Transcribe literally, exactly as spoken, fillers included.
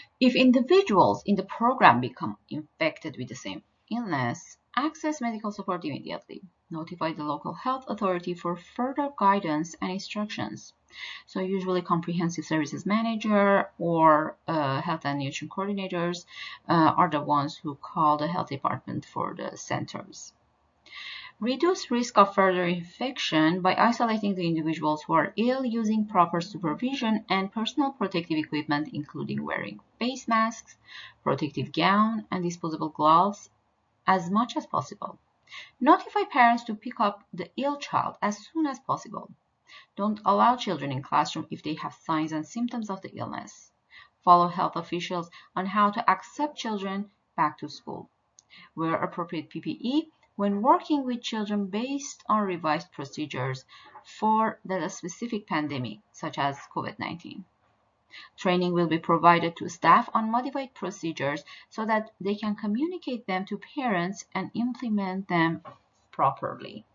If individuals in the program become infected with the same illness, access medical support immediately. Notify the local health authority for further guidance and instructions. So usually comprehensive services manager or uh, health and nutrition coordinators uh, are the ones who call the health department for the centers. Reduce risk of further infection by isolating the individuals who are ill using proper supervision and personal protective equipment, including wearing face masks, protective gown, and disposable gloves as much as possible. Notify parents to pick up the ill child as soon as possible. Don't allow children in classroom if they have signs and symptoms of the illness. Follow health officials on how to accept children back to school. Wear appropriate P P E when working with children based on revised procedures for the specific pandemic, such as COVID nineteen. Training will be provided to staff on modified procedures so that they can communicate them to parents and implement them properly.